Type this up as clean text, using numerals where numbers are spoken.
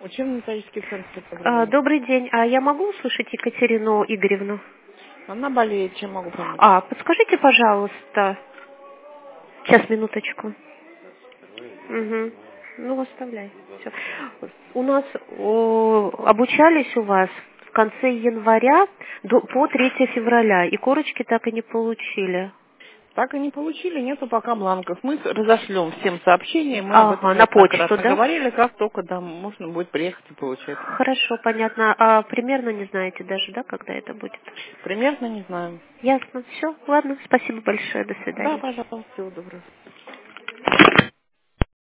Учебно-методический центр программы. Добрый день. А я могу услышать Екатерину Игоревну? Она болеет, чем могу помочь? Подскажите, пожалуйста. Сейчас, минуточку. Угу. Ну, оставляй. Всё. У нас обучались у вас в конце января по 3 февраля, и корочки так и не получили. Так и не получили, нету пока бланков. Мы разошлем всем сообщения, мы об этом На почту, неоднократно да? говорили, как только там можно будет приехать и получать. Хорошо, понятно. А примерно не знаете даже, да, когда это будет? Примерно не знаю. Ясно. Все, ладно. Спасибо большое. До Да, свидания. пожалуйста, всего доброго.